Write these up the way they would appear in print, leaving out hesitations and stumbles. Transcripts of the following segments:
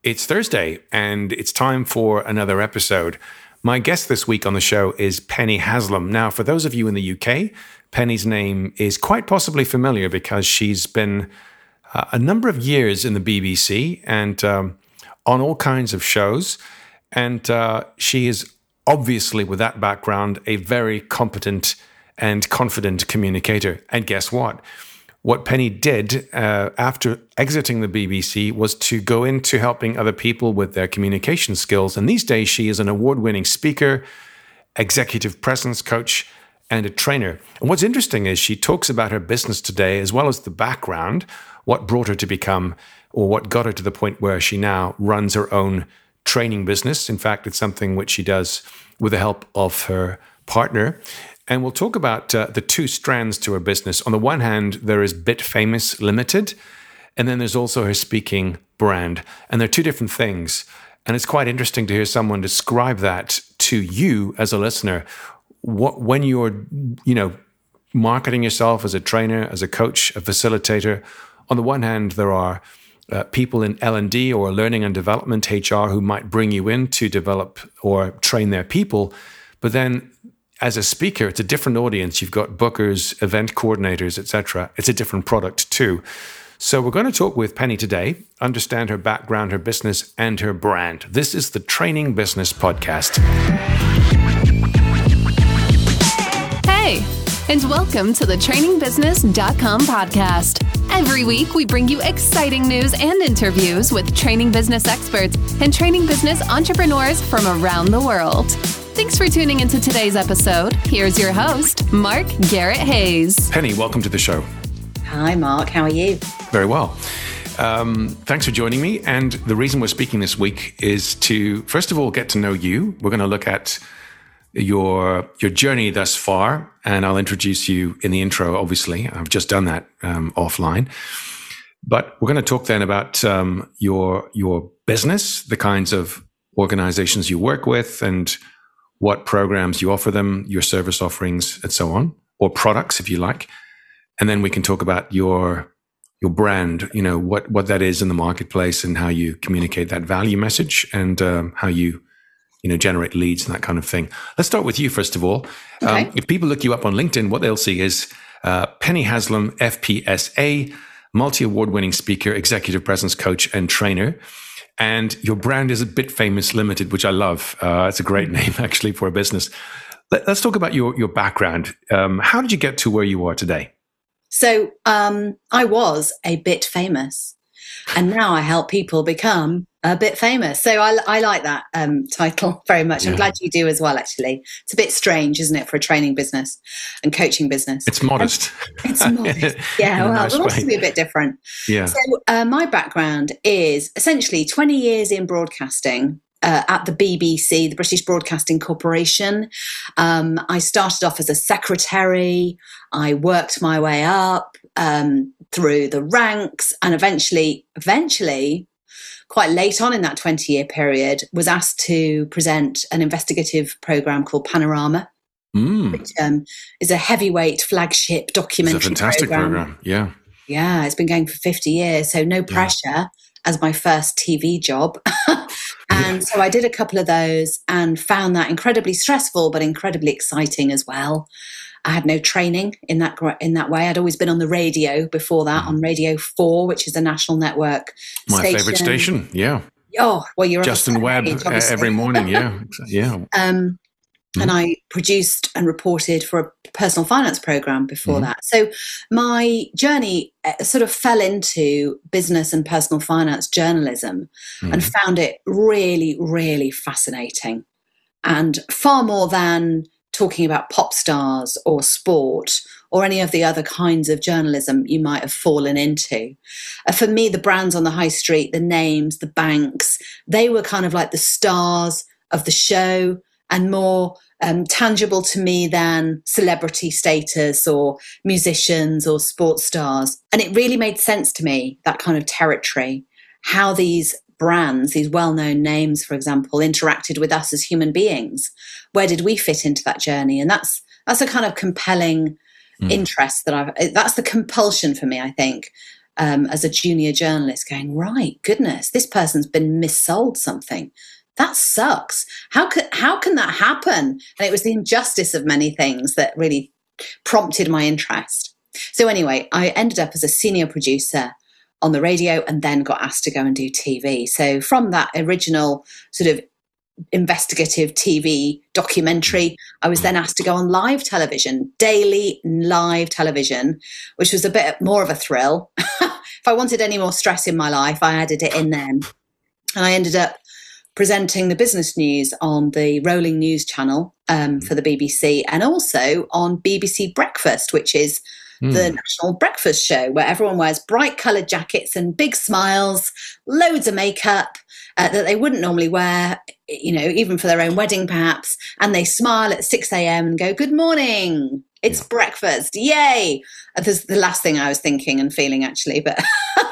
It's Thursday, and it's time for another episode. My guest this week on the show is Penny Haslam. Now, for those of you in the UK, Penny's name is quite possibly familiar because she's been a number of years in the BBC and on all kinds of shows. And she is obviously, with that background, a very competent and confident communicator. And guess what? What Penny did after exiting the BBC was to go into helping other people with their communication skills. And these days, she is an award-winning speaker, executive presence coach, and a trainer. And what's interesting is she talks about her business today, as well as the background, what brought her to become, or what got her to the point where she now runs her own training business. In fact, it's something which she does with the help of her partner. And we'll talk about the two strands to her business. On the one hand, there is Bit Famous Limited, and then there's also her speaking brand. And they're two different things. And it's quite interesting to hear someone describe that to you as a listener. When you're, marketing yourself as a trainer, as a coach, a facilitator, on the one hand, there are people in L&D or learning and development, HR, who might bring you in to develop or train their people. But then as a speaker, it's a different audience. You've got bookers, event coordinators, etc. It's a different product too. So we're going to talk with Penny today, understand her background, her business, and her brand. This is the Training Business Podcast. Hey, and welcome to the trainingbusiness.com podcast. Every week, we bring you exciting news and interviews with training business experts and training business entrepreneurs from around the world. Thanks for tuning into today's episode. Here's your host, Mark Garrett Hayes. Penny, welcome to the show. Hi, Mark. How are you? Very well. Thanks for joining me. And the reason we're speaking this week is to, first of all, get to know you. We're going to look at your journey thus far, and I'll introduce you in the intro, obviously. I've just done that offline. But we're going to talk then about your business, the kinds of organizations you work with, and what programs you offer them, your service offerings, and so on, or products, if you like. And then we can talk about your brand, what that is in the marketplace and how you communicate that value message and how you generate leads and that kind of thing. Let's start with you, first of all. Okay. If people look you up on LinkedIn, what they'll see is Penny Haslam, FPSA, multi-award-winning speaker, executive presence coach, and trainer. And your brand is Bit Famous Limited, which I love. It's a great name, actually, for a business. Let's talk about your background. How did you get to where you are today? So I was a bit famous, and now I help people become a bit famous. So I like that title very much. I'm glad you do as well, actually. It's a bit strange, isn't it, for a training business and coaching business? It's modest. It's modest. Yeah, well, it wants to be a bit different. Yeah. So my background is essentially 20 years in broadcasting at the BBC, the British Broadcasting Corporation. I started off as a secretary. I worked my way up through the ranks, and eventually, quite late on in that 20-year period, was asked to present an investigative program called Panorama, which is a heavyweight flagship documentary It's a fantastic program. Yeah. Yeah, it's been going for 50 years, so no pressure as my first TV job. And so I did a couple of those and found that incredibly stressful, but incredibly exciting as well. I had no training in that way. I'd always been on the radio before that, on Radio 4, which is a national network My station. favorite station, yeah. Oh, well, you're Justin Webb every morning, yeah. And I produced and reported for a personal finance program before that. So my journey sort of fell into business and personal finance journalism and found it really, really fascinating. And far more than talking about pop stars or sport or any of the other kinds of journalism you might have fallen into. For me, the brands on the high street, the names, the banks, they were kind of like the stars of the show and more tangible to me than celebrity status or musicians or sports stars. And it really made sense to me, that kind of territory, how these brands, these well-known names, for example, interacted with us as human beings. Where did we fit into that journey? And that's a kind of compelling interest that's the compulsion for me, I think, as a junior journalist going, right, goodness, this person's been missold something. That sucks. How can that happen? And it was the injustice of many things that really prompted my interest. So anyway, I ended up as a senior producer on the radio and then got asked to go and do TV. So from that original sort of investigative TV documentary, I was then asked to go on live television, daily live television, which was a bit more of a thrill. If I wanted any more stress in my life, I added it in then. And I ended up presenting the business news on the Rolling News channel for the BBC, and also on BBC Breakfast, which is the national breakfast show where everyone wears bright coloured jackets and big smiles, loads of makeup that they wouldn't normally wear, even for their own wedding perhaps, and they smile at 6 a.m. and go, "Good morning, it's breakfast, yay." That's the last thing I was thinking and feeling, actually, but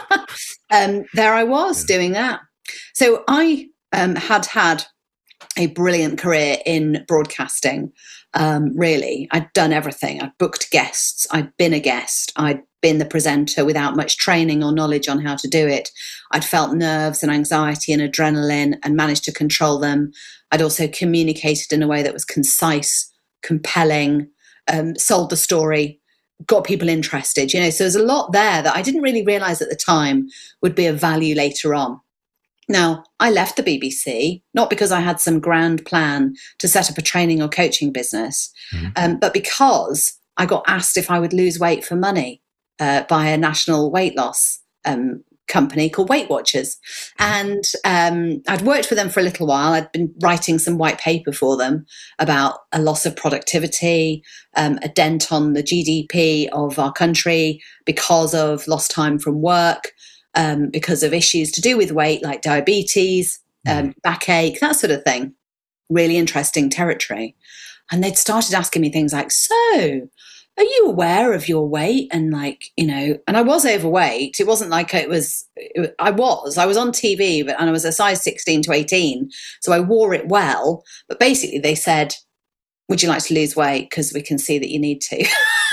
there I was doing that. So I had a brilliant career in broadcasting. Really, I'd done everything. I'd booked guests. I'd been a guest. I'd been the presenter without much training or knowledge on how to do it. I'd felt nerves and anxiety and adrenaline and managed to control them. I'd also communicated in a way that was concise, compelling, sold the story, got people interested. So there's a lot there that I didn't really realize at the time would be of value later on. Now, I left the BBC, not because I had some grand plan to set up a training or coaching business, but because I got asked if I would lose weight for money by a national weight loss company called Weight Watchers. And I'd worked for them for a little while. I'd been writing some white paper for them about a loss of productivity, a dent on the GDP of our country because of lost time from work, because of issues to do with weight like diabetes, backache, that sort of thing. Really interesting territory. And they'd started asking me things like, "So, are you aware of your weight?" And and I was overweight. It wasn't like I was on TV, and I was a size 16 to 18. So I wore it well. But basically they said, "Would you like to lose weight? Because we can see that you need to."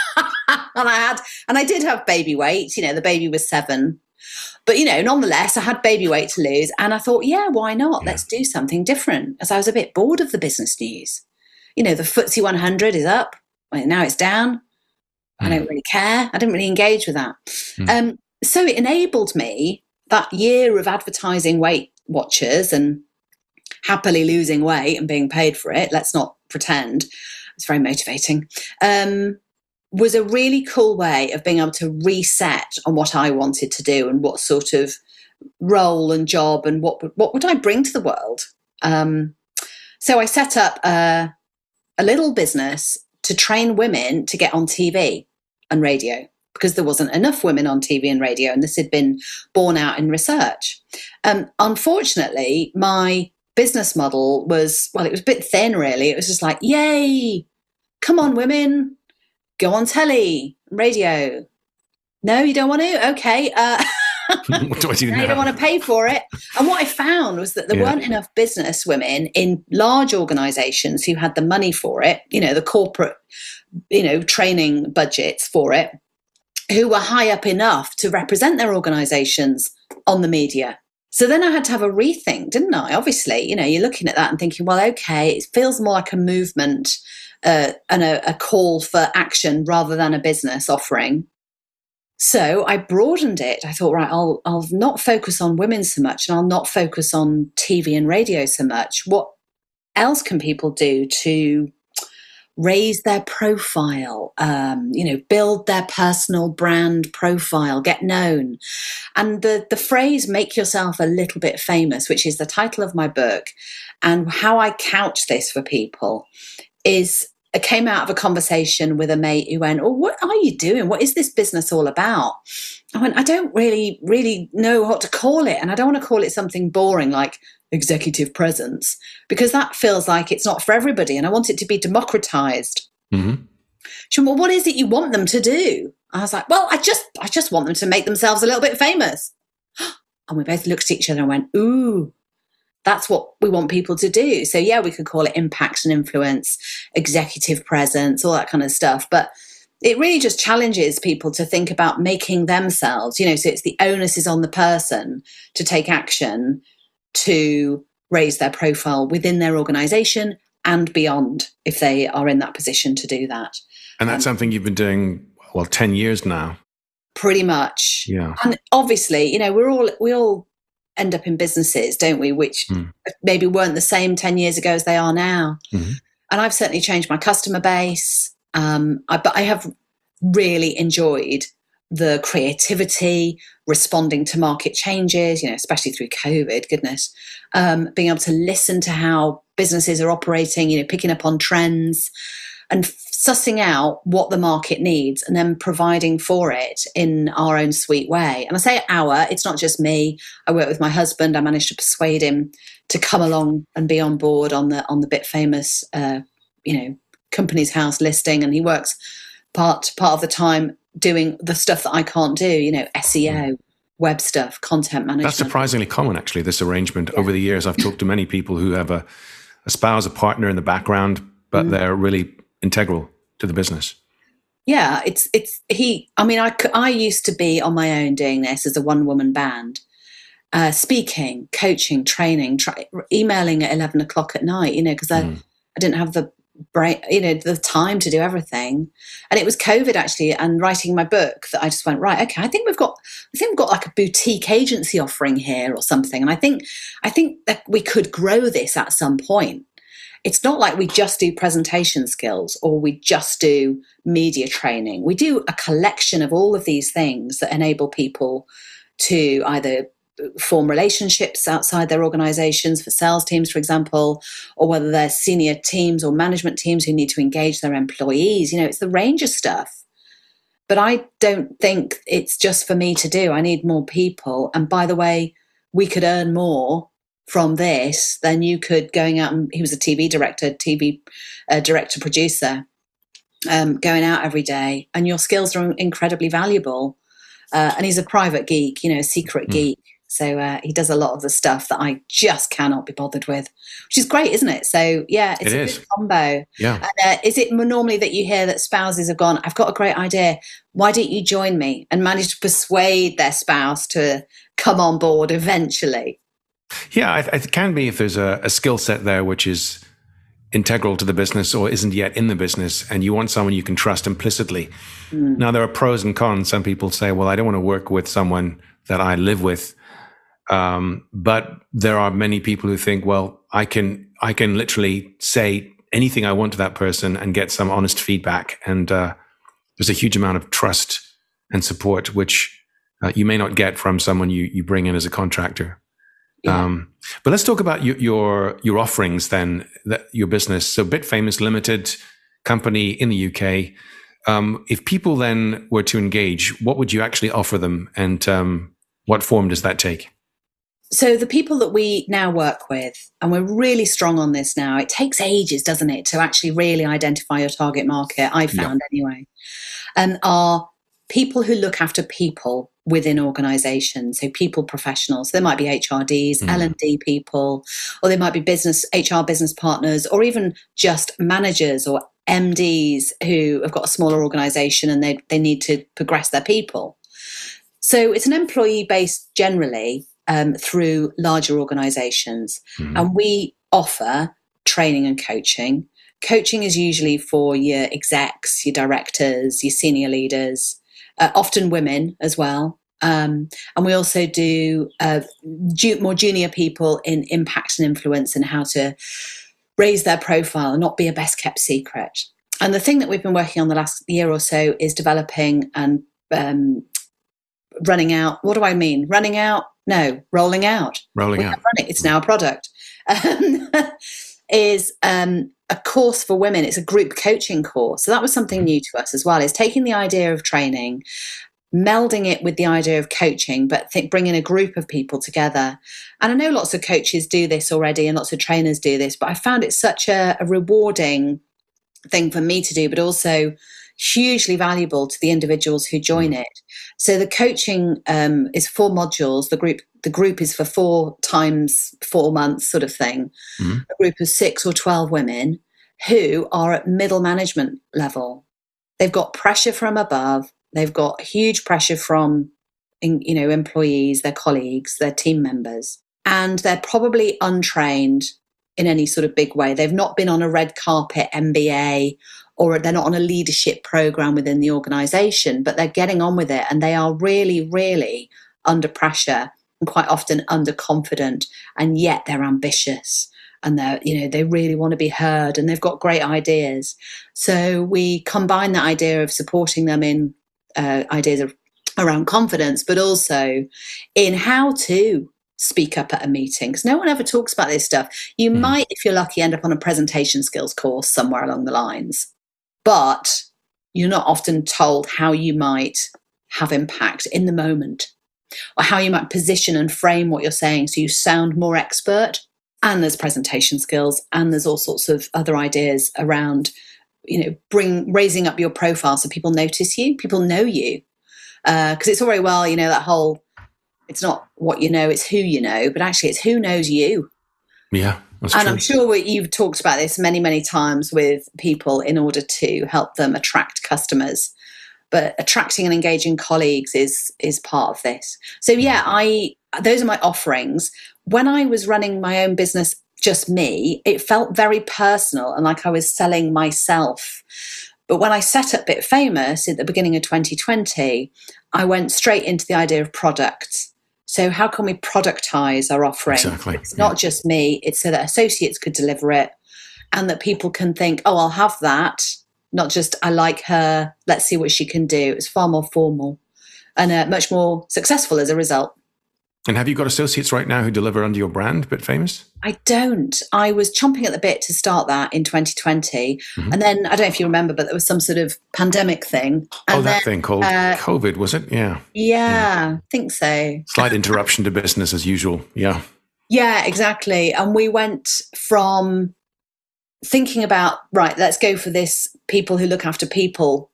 and I did have baby weight. The baby was 7. But, nonetheless, I had baby weight to lose. And I thought, yeah, why not? Let's do something different. As I was a bit bored of the business news. The FTSE 100 is up. Well, now it's down. I don't really care. I didn't really engage with that. So it enabled me, that year of advertising Weight Watchers and happily losing weight and being paid for it. Let's not pretend. It's very motivating. Was a really cool way of being able to reset on what I wanted to do and what sort of role and job and what would I bring to the world. So I set up a little business to train women to get on TV and radio because there wasn't enough women on TV and radio, and this had been borne out in research. Unfortunately, my business model was, it was a bit thin, really. It was just like, yay, come on, women. Go on telly, radio. No, you don't want to? Okay. What do I do now? You don't want to pay for it. And what I found was that there weren't enough business women in large organizations who had the money for it, the corporate, training budgets for it, who were high up enough to represent their organizations on the media. So then I had to have a rethink, didn't I? Obviously, you're looking at that and thinking, well, okay, it feels more like a movement and a call for action rather than a business offering. So I broadened it. I thought, right, I'll not focus on women so much, and I'll not focus on TV and radio so much. What else can people do to raise their profile, build their personal brand profile, get known? And the phrase "make yourself a little bit famous," which is the title of my book, and how I couch this for people it came out of a conversation with a mate who went, "Oh, what are you doing? What is this business all about?" I went, "I don't really, really know what to call it. And I don't want to call it something boring like executive presence, because that feels like it's not for everybody. And I want it to be democratized." Mm-hmm. She went, "Well, what is it you want them to do?" I was like, "Well, I just want them to make themselves a little bit famous." And we both looked at each other and went, "Ooh, that's what we want people to do." So yeah, we could call it impact and influence, executive presence, all that kind of stuff. But it really just challenges people to think about making themselves, so it's the onus is on the person to take action to raise their profile within their organization and beyond if they are in that position to do that. And that's something you've been doing, 10 years now. Pretty much. Yeah. And obviously, we all end up in businesses, don't we, which maybe weren't the same 10 years ago as they are now. Mm-hmm. And I've certainly changed my customer base. But I have really enjoyed the creativity, responding to market changes, especially through COVID, goodness, being able to listen to how businesses are operating, picking up on trends and sussing out what the market needs and then providing for it in our own sweet way. And I say it's not just me. I work with my husband. I managed to persuade him to come along and be on board on the bit famous, Companies House listing. And he works part of the time doing the stuff that I can't do, SEO, web stuff, content management. That's surprisingly common, actually, this arrangement. Yeah. Over the years, I've talked to many people who have a spouse, a partner in the background, but they're really integral to the business. Yeah, I used to be on my own doing this as a one-woman band, speaking, coaching, training, emailing at 11 o'clock at night, because I didn't have the brain, the time to do everything. And it was COVID actually, and writing my book that I just went, right, okay, I think we've got like a boutique agency offering here or something. And I think that we could grow this at some point. It's not like we just do presentation skills or we just do media training. We do a collection of all of these things that enable people to either form relationships outside their organizations for sales teams, for example, or whether they're senior teams or management teams who need to engage their employees. It's the range of stuff. But I don't think it's just for me to do. I need more people. And by the way, we could earn more from this than you could going out. And he was a TV director, producer, going out every day. And your skills are incredibly valuable. And he's a private geek, a secret geek. So he does a lot of the stuff that I just cannot be bothered with, which is great, isn't it? So, yeah, it's a good combo. Yeah. Is it normally that you hear that spouses have gone, I've got a great idea. Why don't you join me? And manage to persuade their spouse to come on board eventually? Yeah, it can be if there's a skill set there which is integral to the business or isn't yet in the business, and you want someone you can trust implicitly. Now, there are pros and cons. Some people say, well, I don't want to work with someone that I live with. But there are many people who think, well, I can literally say anything I want to that person and get some honest feedback. And there's a huge amount of trust and support, which you may not get from someone you bring in as a contractor. Yeah. But let's talk about your offerings then, your business. So BitFamous Limited, company in the UK. If people then were to engage, what would you actually offer them? And what form does that take? So the people that we now work with, and we're really strong on this now, it takes ages, doesn't it, to actually really identify your target market, I found anyway, are people who look after people within organizations, so people professionals. There might be HRDs, L&D people, or they might be HR business partners, or even just managers or MDs who have got a smaller organization and they need to progress their people. So it's an employee base generally, through larger organizations. And we offer training and coaching. Coaching is usually for your execs, your directors, your senior leaders, often women as well. And we also do more junior people in impact and influence and how to raise their profile and not be a best kept secret. And the thing that we've been working on the last year or so is developing and running out. What do I mean? Running out? No, rolling out. It's now a product. Is a course for women. It's a group coaching course. So that was something new to us as well, is taking the idea of training, melding it with the idea of coaching, but bringing a group of people together. And I know lots of coaches do this already and lots of trainers do this, but I found it such a rewarding thing for me to do, but also hugely valuable to the individuals who join it. So the coaching is 4 modules. The group is for 4 times 4 months sort of thing. A group of 6 or 12 women who are at middle management level. they've got pressure from above. They've got huge pressure from, employees, their colleagues, their team members, and they're probably untrained in any sort of big way. They've not been on a red carpet MBA, or they're not on a leadership program within the organization, but they're getting on with it, and they are really, really under pressure and quite often underconfident, and yet they're ambitious. And they really want to be heard, and they've got great ideas. So we combine that idea of supporting them in ideas around confidence, but also in how to speak up at a meeting, because no one ever talks about this stuff. You might, if you're lucky, end up on a presentation skills course somewhere along the lines, but you're not often told how you might have impact in the moment, or how you might position and frame what you're saying so you sound more expert. And there's presentation skills, and there's all sorts of other ideas around, raising up your profile so people notice you, people know you. Because it's all very well, that whole, it's not what you know, it's who you know, but actually it's who knows you. Yeah, that's and true. I'm sure you've talked about this many, many times with people in order to help them attract customers. But attracting and engaging colleagues is part of this. So those are my offerings. When I was running my own business, just me, it felt very personal and like I was selling myself. But when I set up Bit Famous at the beginning of 2020, I went straight into the idea of products. So how can we productize our offering? Exactly. It's not just me, it's so that associates could deliver it, and that people can think, oh, I'll have that. Not just, I like her, let's see what she can do. It's far more formal and much more successful as a result. And have you got associates right now who deliver under your brand, Bit Famous? I don't. I was chomping at the bit to start that in 2020. And then, I don't know if you remember, but there was some sort of pandemic thing. And that thing called COVID, was it? Yeah. Yeah, I think so. Slight interruption to business as usual. Yeah. Yeah, exactly. And we went from thinking about, right, let's go for this people who look after people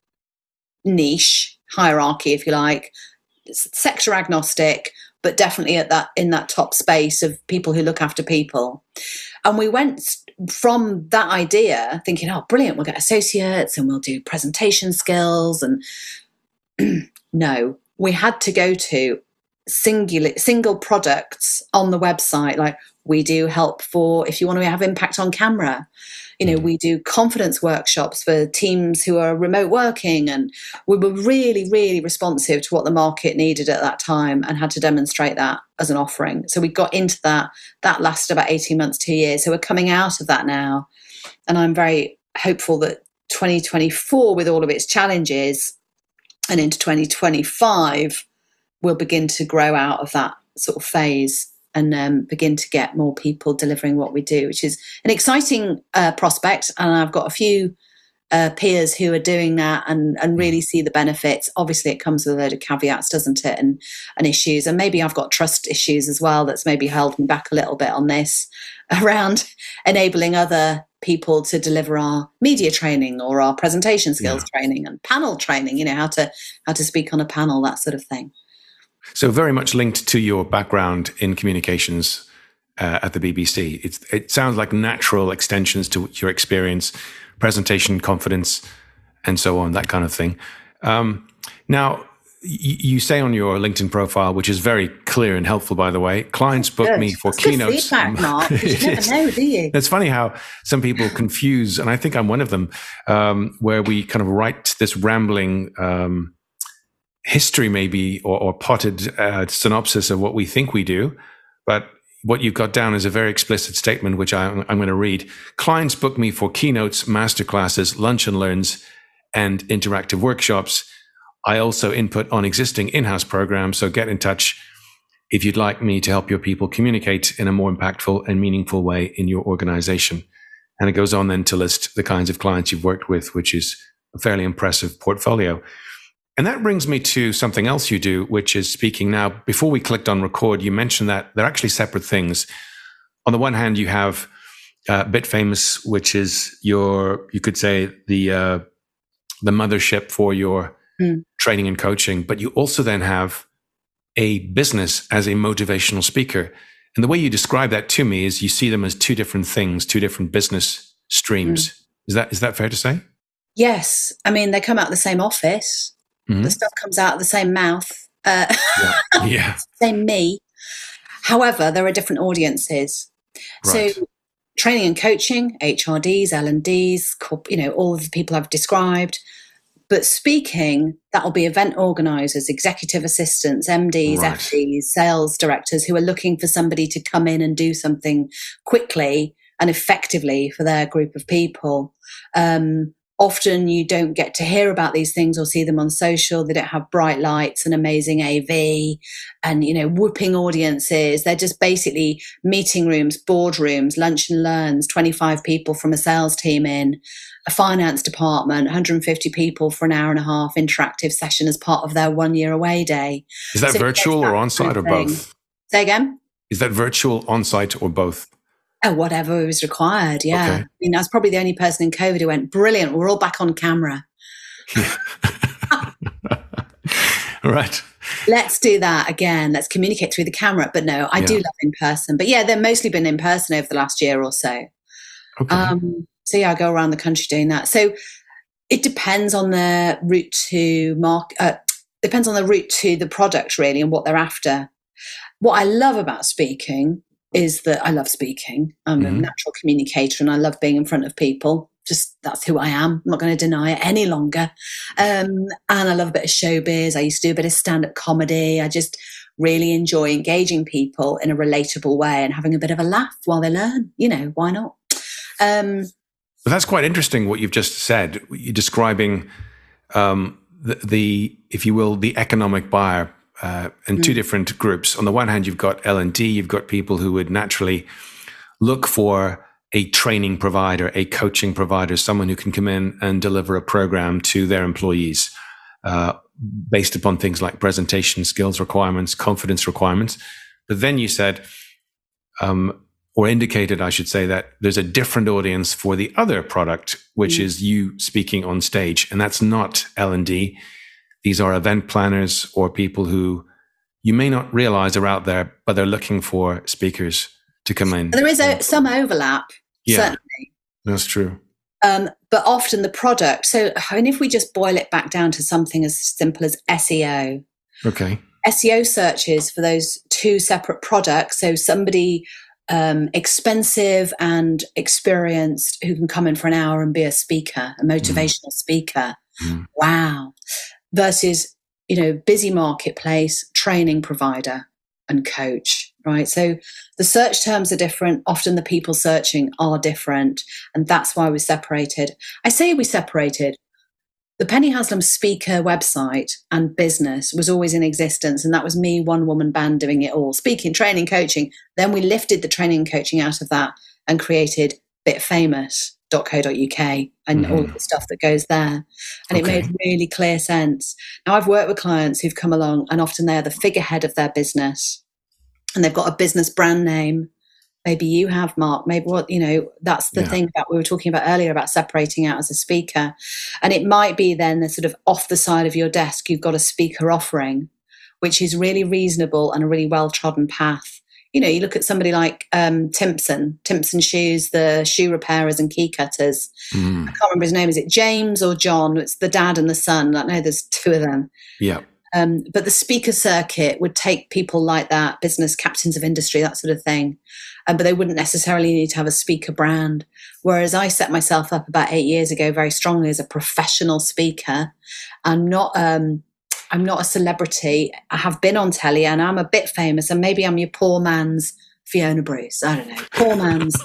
niche, hierarchy, if you like, sector agnostic, but definitely in that top space of people who look after people. And we went from that idea thinking, oh, brilliant, we'll get associates and we'll do presentation skills. And no, we had to go to single products on the website. Like, we do help for if you want to have impact on camera. We do confidence workshops for teams who are remote working, and we were really, really responsive to what the market needed at that time and had to demonstrate that as an offering. So we got into that. That lasted about 18 months, 2 years. So we're coming out of that now. And I'm very hopeful that 2024, with all of its challenges, and into 2025, we'll begin to grow out of that sort of phase and begin to get more people delivering what we do, which is an exciting prospect. And I've got a few peers who are doing that and really see the benefits. Obviously, it comes with a load of caveats, doesn't it, and issues. And maybe I've got trust issues as well that's maybe held me back a little bit on this, around enabling other people to deliver our media training or our presentation skills training and panel training, how to speak on a panel, that sort of thing. So very much linked to your background in communications at the BBC. It sounds like natural extensions to your experience, presentation, confidence, and so on, that kind of thing. Now, you say on your LinkedIn profile, which is very clear and helpful, by the way, clients book me for keynotes. Good feedback, Mark. You never know, do you? It's funny how some people confuse, and I think I'm one of them, where we kind of write this rambling history maybe or potted synopsis of what we think we do. But what you've got down is a very explicit statement, which I'm going to read. Clients book me for keynotes, masterclasses, lunch and learns, and interactive workshops. I also input on existing in-house programs. So get in touch if you'd like me to help your people communicate in a more impactful and meaningful way in your organization. And it goes on then to list the kinds of clients you've worked with, which is a fairly impressive portfolio. And that brings me to something else you do, which is speaking. Now, before we clicked on record, you mentioned that they're actually separate things. On the one hand, you have Bit Famous, which is you could say the mothership for your training and coaching, but you also then have a business as a motivational speaker. And the way you describe that to me is you see them as two different things, two different business streams. Is that fair to say? Yes. I mean, they come out of the same office. Mm-hmm. The stuff comes out of the same mouth. Yeah. Same me. However, there are different audiences. Right. So training and coaching, HRDs, L&Ds, all of the people I've described. But speaking, that'll be event organisers, executive assistants, MDs, Right. FDs, sales directors who are looking for somebody to come in and do something quickly and effectively for their group of people. Often you don't get to hear about these things or see them on social. They don't have bright lights and amazing AV and, whooping audiences. They're just basically meeting rooms, boardrooms, lunch and learns, 25 people from a sales team in, a finance department, 150 people for an hour and a half interactive session as part of their 1 year away day. Is that virtual or on-site or both? Say again? Is that virtual, on-site or both? Oh, whatever was required, yeah. Okay. I mean, I was probably the only person in COVID who went, brilliant, we're all back on camera. Right. Let's do that again. Let's communicate through the camera. But no, I do love in person. But yeah, they've mostly been in person over the last year or so. Okay. So yeah, I go around the country doing that. So it depends on the route to depends on the route to the product really and what they're after. What I love about speaking is that I love speaking. I'm a natural communicator and I love being in front of people. Just that's who I am. I'm not going to deny it any longer. And I love a bit of showbiz. I used to do a bit of stand-up comedy. I just really enjoy engaging people in a relatable way and having a bit of a laugh while they learn. Why not? But that's quite interesting what you've just said. You're describing the if you will, the economic buyer in two different groups. On the one hand, you've got L&D, you've got people who would naturally look for a training provider, a coaching provider, someone who can come in and deliver a program to their employees based upon things like presentation skills requirements, confidence requirements. But then you said, or indicated, I should say, that there's a different audience for the other product, which is you speaking on stage. And that's not L&D. These are event planners or people who you may not realize are out there, but they're looking for speakers to come in. There is some overlap, certainly. That's true. But often the product, so if we just boil it back down to something as simple as SEO. Okay. SEO searches for those two separate products. So somebody expensive and experienced who can come in for an hour and be a speaker, a motivational speaker. Wow. Versus, busy marketplace, training provider and coach, right? So the search terms are different. Often the people searching are different. And that's why we're separated. I say we separated. The Penny Haslam speaker website and business was always in existence. And that was me, one woman band doing it all, speaking, training, coaching. Then we lifted the training and coaching out of that and created bitfamous.co.uk and all of the stuff that goes there. And it made really clear sense. Now I've worked with clients who've come along and often they're the figurehead of their business and they've got a business brand name. Maybe you have, Mark. Maybe that's the thing that we were talking about earlier about separating out as a speaker. And it might be then the sort of off the side of your desk, you've got a speaker offering, which is really reasonable and a really well-trodden path. You look at somebody like Timpson Shoes, the shoe repairers and key cutters. I can't remember his name. Is it James or John? It's the dad and the son. I know there's two of them. Yeah. But the speaker circuit would take people like that, business captains of industry, that sort of thing. But they wouldn't necessarily need to have a speaker brand. Whereas I set myself up about 8 years ago very strongly as a professional speaker. I'm not a celebrity. I have been on telly and I'm a bit famous and maybe I'm your poor man's Fiona Bruce. I don't know. Poor man's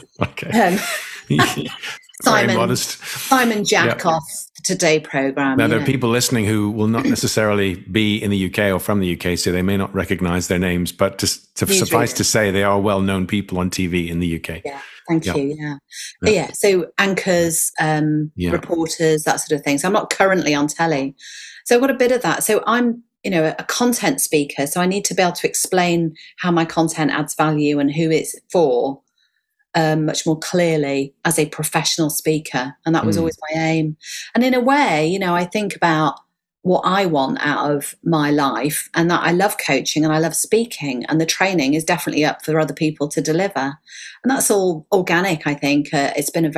Simon Jackoff Today program. Now, there are people listening who will not necessarily be in the UK or from the UK, so they may not recognize their names, but to suffice to say, they are well-known people on TV in the UK. Yeah, thank you. Yeah. So anchors, reporters, that sort of thing. So I'm not currently on telly. So I've got a bit of that. So I'm, a content speaker. So I need to be able to explain how my content adds value and who it's for much more clearly as a professional speaker. And that was always my aim. And in a way, I think about what I want out of my life and that I love coaching and I love speaking and the training is definitely up for other people to deliver. And that's all organic, I think. It's been a very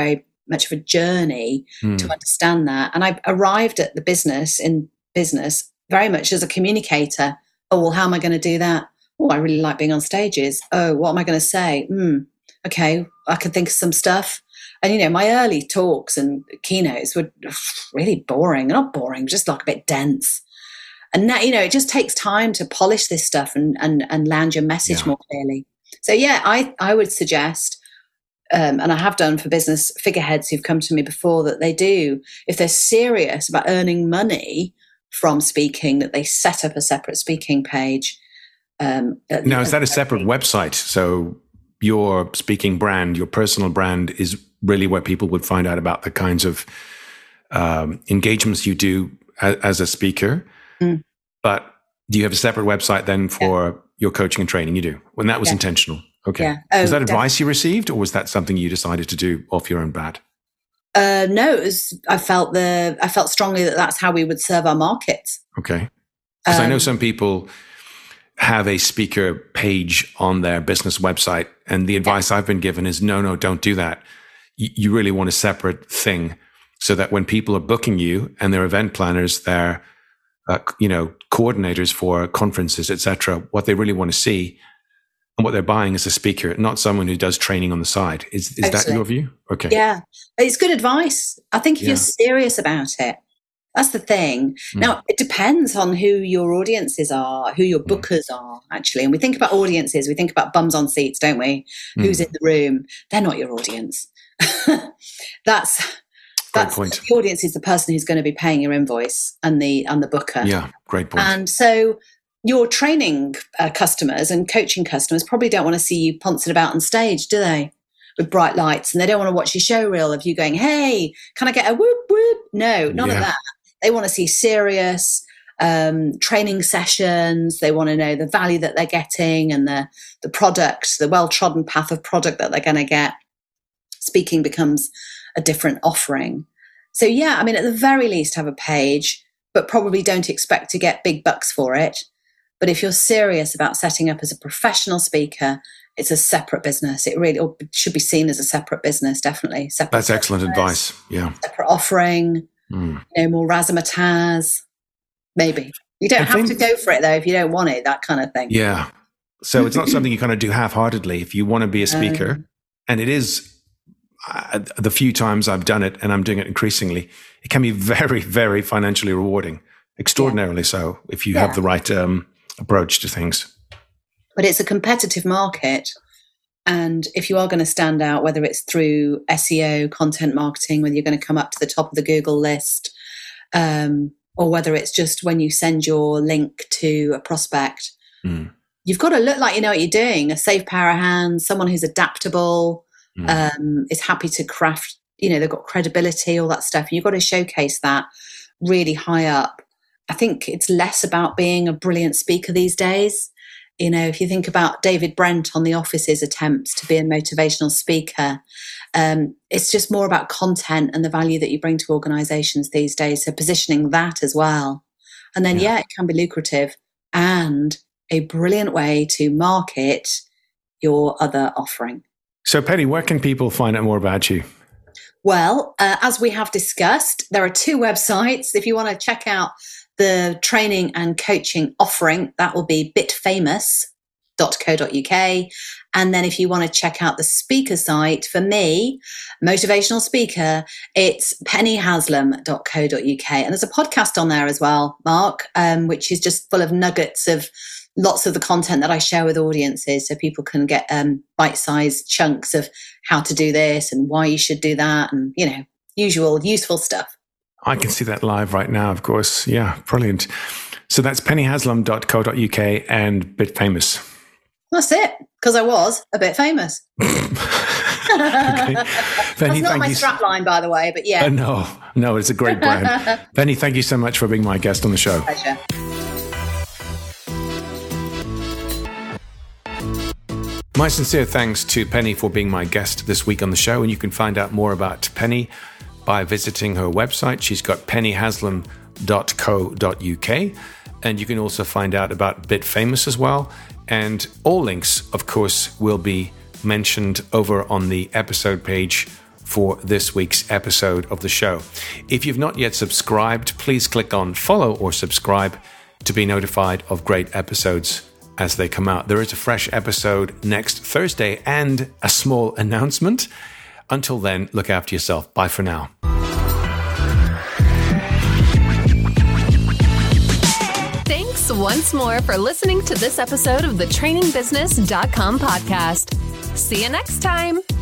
much of a journey to understand that. And I arrived at the business very much as a communicator. Oh, well, how am I going to do that? Oh, I really like being on stages. Oh, what am I going to say? Okay, I can think of some stuff. And, my early talks and keynotes were really boring. Not boring, just like a bit dense. And now, it just takes time to polish this stuff and land your message more clearly. So, I would suggest, and I have done for business figureheads who've come to me before, that they do, if they're serious about earning money from speaking, that they set up a separate speaking page. Now, is that a separate website? So your speaking brand, your personal brand is really where people would find out about the kinds of engagements you do as a speaker. But do you have a separate website then for your coaching and training? You do. When that was intentional. Okay. Yeah. Was that advice you received, or was that something you decided to do off your own bat? No, I felt strongly that that's how we would serve our markets. Okay. Because I know some people have a speaker page on their business website, and the advice I've been given is no, don't do that. You really want a separate thing, so that when people are booking you and they're event planners, they're coordinators for conferences, etc., what they really want to see and what they're buying is a speaker, not someone who does training on the side. Is that your view? Okay. Yeah, it's good advice. I think if you're serious about it, that's the thing. Now, it depends on who your audiences are, who your bookers are, actually. And we think about audiences, we think about bums on seats, don't we? Who's in the room? They're not your audience. That's great point. The audience is the person who's going to be paying your invoice and the booker. Yeah, great point. And so your training customers and coaching customers probably don't want to see you pouncing about on stage, do they? With bright lights, and they don't want to watch your show reel of you going, "Hey, can I get a whoop whoop?" No, none of that. They want to see serious training sessions. They want to know the value that they're getting and the product, the well-trodden path of product that they're going to get. Speaking becomes a different offering. So, at the very least, have a page, but probably don't expect to get big bucks for it. But if you're serious about setting up as a professional speaker, it's a separate business. It really should be seen as a separate business, definitely. That's excellent advice. Yeah. Separate offering. More razzmatazz, maybe. You don't have to go for it, though, if you don't want it, that kind of thing. Yeah. So it's not something you kind of do half-heartedly if you want to be a speaker. And it is, the few times I've done it, and I'm doing it increasingly, it can be very, very financially rewarding, extraordinarily so, if you have the right approach to things. But it's a competitive market. And if you are going to stand out, whether it's through SEO, content marketing, whether you're going to come up to the top of the Google list, or whether it's just when you send your link to a prospect, you've got to look like you know what you're doing, a safe pair of hands, someone who's adaptable, is happy to craft, they've got credibility, all that stuff. You've got to showcase that really high up. I think it's less about being a brilliant speaker these days. If you think about David Brent on The Office's attempts to be a motivational speaker, it's just more about content and the value that you bring to organizations these days. So positioning that as well. And then, it can be lucrative and a brilliant way to market your other offering. So Penny, where can people find out more about you? Well, as we have discussed, there are 2 websites. If you want to check out the training and coaching offering, that will be bitfamous.co.uk. And then if you want to check out the speaker site, for me, motivational speaker, it's pennyhaslam.co.uk. And there's a podcast on there as well, Mark, which is just full of nuggets of lots of the content that I share with audiences, so people can get bite-sized chunks of how to do this and why you should do that, and, usual useful stuff. I can see that live right now, of course. Yeah, brilliant. So that's pennyhaslam.co.uk and BitFamous. That's it, because I was a bit famous. Okay. Penny, that's not my strapline, by the way, but yeah. No, it's a great brand. Penny, thank you so much for being my guest on the show. Pleasure. My sincere thanks to Penny for being my guest this week on the show, and you can find out more about Penny by visiting her website. She's got pennyhaslam.co.uk, and you can also find out about BitFamous as well. And all links, of course, will be mentioned over on the episode page for this week's episode of the show. If you've not yet subscribed, please click on follow or subscribe to be notified of great episodes as they come out. There is a fresh episode next Thursday and a small announcement. Until then, look after yourself. Bye for now. Thanks once more for listening to this episode of the TrainingBusiness.com podcast. See you next time.